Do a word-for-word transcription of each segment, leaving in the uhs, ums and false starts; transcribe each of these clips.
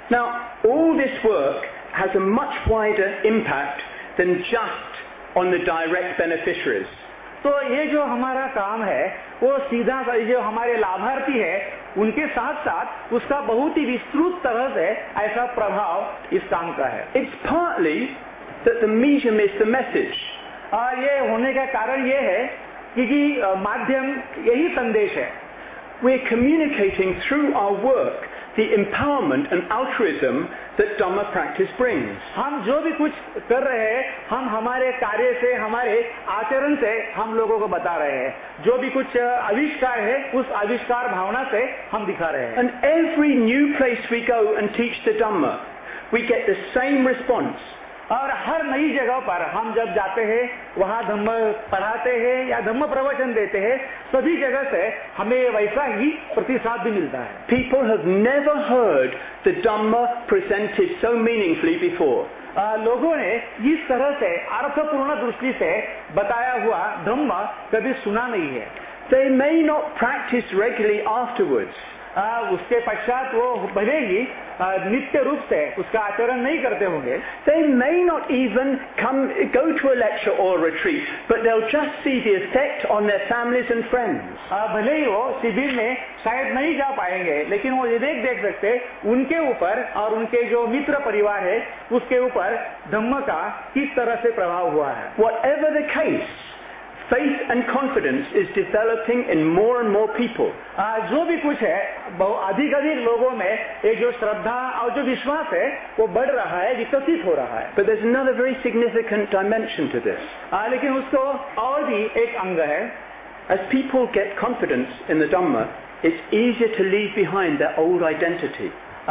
Now, all this work has a much wider impact than just on the direct beneficiaries. तो ये जो हमारा काम है वो सीधा जो हमारे लाभार्थी है उनके साथ साथ उसका बहुत ही विस्तृत तरह से ऐसा प्रभाव इस काम का है. It's partly that the medium is the message. और ये होने का कारण ये है क्योंकि माध्यम यही संदेश है. We're communicating through our work the empowerment and altruism that Dhamma practice brings. हम जो भी कुछ कर रहे हैं हम हमारे कार्य से हमारे आचरण से हम लोगों को बता रहे हैं. जो भी कुछ आविष्कार है उस आविष्कार भावना से हम दिखा रहे हैं. And every new place we go and teach the Dhamma, we get the same response. और हर नई जगह पर हम जब जाते हैं वहाँ धम्म पढ़ाते हैं या धम्म प्रवचन देते हैं सभी जगह से हमें वैसा ही प्रतिसाद भी मिलता है. People have never heard the Dhamma presented so meaningfully before. आ, लोगों ने इस तरह से अर्थपूर्ण दृष्टि से बताया हुआ धम्म कभी सुना नहीं है. They may not practice regularly afterwards. आ, उसके पश्चात वो भले ही नित्य रूप से उसका आचरण नहीं करते होंगे. They may not even come go to a lecture or a retreat, but they'll just see the effect on their families and friends. आ, भले ही वो शिविर में शायद नहीं जा पाएंगे लेकिन वो ये देख देख सकते उनके ऊपर और उनके जो मित्र परिवार है उसके ऊपर धम्म का किस तरह से प्रभाव हुआ है. Whatever the case, faith and confidence is developing in more and more people. आ, जो भी कुछ है अधिक अधिक लोगों में ये जो श्रद्धा और जो विश्वास है वो बढ़ रहा है विकसित हो रहा है. But there's another very significant dimension to this. आ, लेकिन उसको और भी एक अंग है. As people get confidence in the Dhamma, it's easier to leave behind their old identity. आ,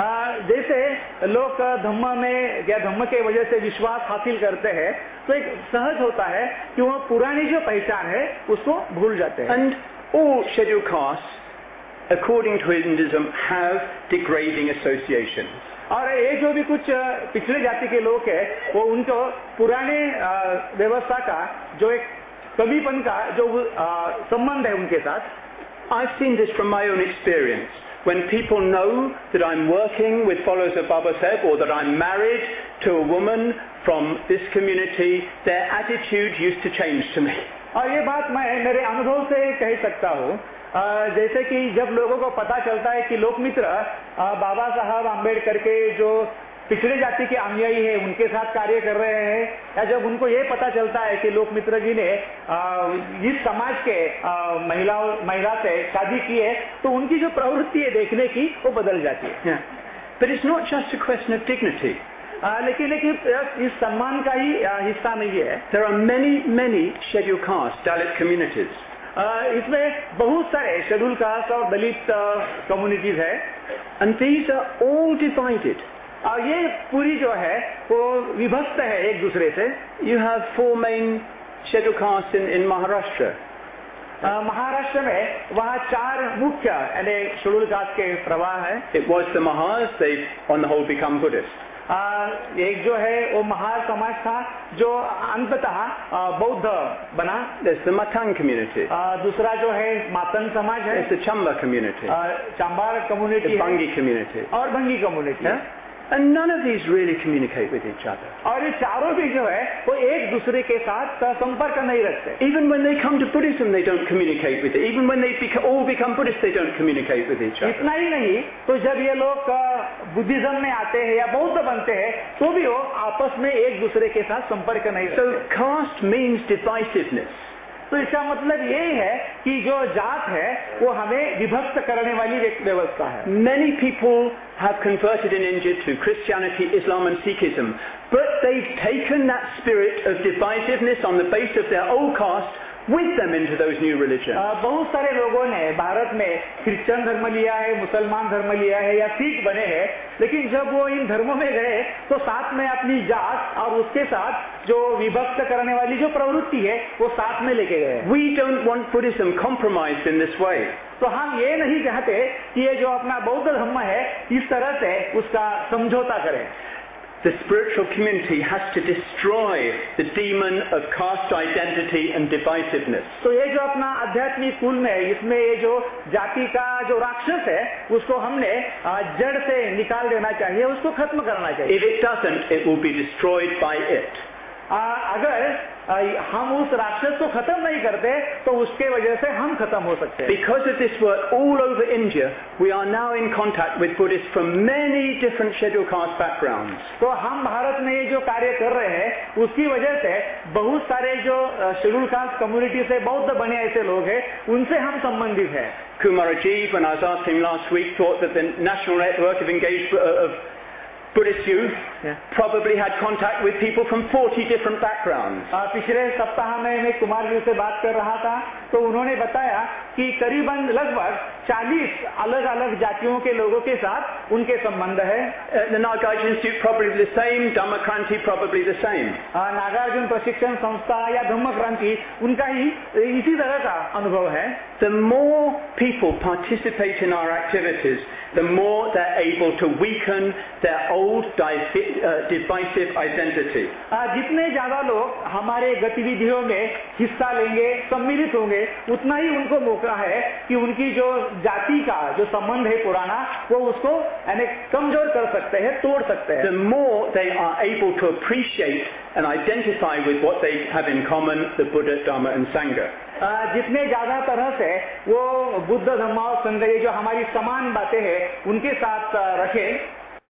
जैसे लोग धम्म में या धम्म के वजह से विश्वास हासिल करते हैं तो एक सहज होता है कि वह पुरानी जो पहचान है उसको भूल जाते हैं. And all scheduled castes, according to Hinduism, have degrading associations. और ये जो भी कुछ पिछले जाति के लोग हैं वो उनको पुराने व्यवस्था का जो एक कमीपन का जो संबंध है उनके साथ. I've seen this from my own experience. When people know that I'm working with followers of Baba Saheb or that I'm married to a woman from this community, their attitude used to change to me. और ये बात मैं मेरे अनुभव से कह सकता हूँ. जैसे कि जब लोगों को पता चलता है कि लोकमित्र बाबा साहब आम्बेडकर के जो पिछड़े जाति के अनुयायी है उनके साथ कार्य कर रहे हैं या जब उनको ये पता चलता है कि लोकमित्र जी ने इस समाज के महिला महिला से शादी की है तो उनकी जो प्रवृत्ति है देखने की वो बदल जाती है. Yeah. But it's not just a question of dignity. आ, लेकिन लेकिन इस सम्मान का ही हिस्सा नहीं है. There are many many scheduled caste Dalit communities. आ, इसमें बहुत सारे शेड्यूल कास्ट और दलित कम्युनिटीज है. And these are all divided. और ये पूरी जो है वो विभक्त है एक दूसरे से. You have four main scheduled castes in, in Maharashtra. Maharashtra में वहाँ चार मुख्य यानी शेड्यूल कास्ट के प्रवाह है. It was the Mahars. They've on the whole become Buddhist. आ, एक जो है वो महार समाज था जो अंततः बौद्ध बना. There's the Matang community. आ, दूसरा जो है मातंग समाज है. There's the Chamba community. आ, Chambhar community. The Bangi community. और Bhangi community. Yeah? And none of these really communicate with each other. और ये चारों भी जो है वो एक दूसरे के साथ संपर्क नहीं रखते. Even when they come to Buddhism, they don't communicate with it. Even when they beca- all become Buddhists, they don't communicate with each other. इतना ही नहीं तो जब ये लोग बुद्धिज्म में आते हैं या बौद्ध बनते हैं तो भी वो आपस में एक दूसरे के साथ संपर्क नहीं रखते. So caste means divisiveness. तो इसका मतलब यही है कि जो जात है वो हमें विभक्त करने वाली एक व्यवस्था है. Many people have converted in India to Christianity, Islam and Sikhism, but they've taken that spirit of divisiveness on the base of their old caste with them into those new religions. बहुत सारे लोगों ने भारत में Christian धर्म लिया है, मुसलमान धर्म लिया है या सिख बने हैं, लेकिन जब वो इन धर्मों में गए तो साथ में अपनी जात और उसके साथ जो विभक्त करने वाली जो प्रवृत्ति है वो साथ में लेके गए. We don't want Buddhism compromised in this way. तो हम ये नहीं चाहते कि ये जो अपना बौद्ध धर्म है इस तरह से उसका समझौता करें. the spiritual community has to destroy the demon of caste identity and divisiveness. तो ये जो अपना आध्यात्मिक कुल में है, इसमें ये जो जाति का जो राक्षस है, उसको हमने जड़ से निकाल देना चाहिए, उसको खत्म करना चाहिए. If it doesn't, it will be destroyed by it. आ, अगर आ, हम उस राक्षस को खत्म नहीं करते तो उसके वजह से हम खत्म हो सकते हैं. Because of this work all over India, we are now in contact with Buddhists from many different scheduled caste backgrounds. तो हम भारत में ये जो कार्य कर रहे हैं, उसकी वजह से बहुत सारे जो शेड्यूल कास्ट कम्युनिटी से बौद्ध बने ऐसे लोग हैं, उनसे हम संबंधित हैं. Kumar Ajib, when I was asking him last week, thought that the National Network of Engaged uh, of Buddhist youth yeah. probably had contact with people from forty different backgrounds. पिछले सप्ताह में मैं कुमार जी से बात कर रहा था, तो उन्होंने बताया कि करीबन लगभग चालीस अलग अलग जातियों के लोगों के साथ उनके संबंध है. Uh, the Nagarjuna Institute probably the same, Dhammakranti probably the same. Nagarjuna प्रशिक्षण संस्था या धम्मक्रांति उनका ही इसी तरह का अनुभव है. The more people participate in our activities, the more they're able to weaken their old divisive identity. जितने ज्यादा लोग हमारे गतिविधियों में हिस्सा लेंगे, सम्मिलित होंगे, उतना ही उनको मौका है कि उनकी जो जाति का जो संबंध है पुराना, वो उसको यानी कमजोर कर सकते हैं, तोड़ सकते हैं. The more they are able to appreciate and identify with what they have in common, the Buddha, Dhamma and Sangha. जितने ज्यादा तरह से वो बुद्ध, धम्मा और संघ, ये जो हमारी समान बातें हैं, उनके साथ रखें,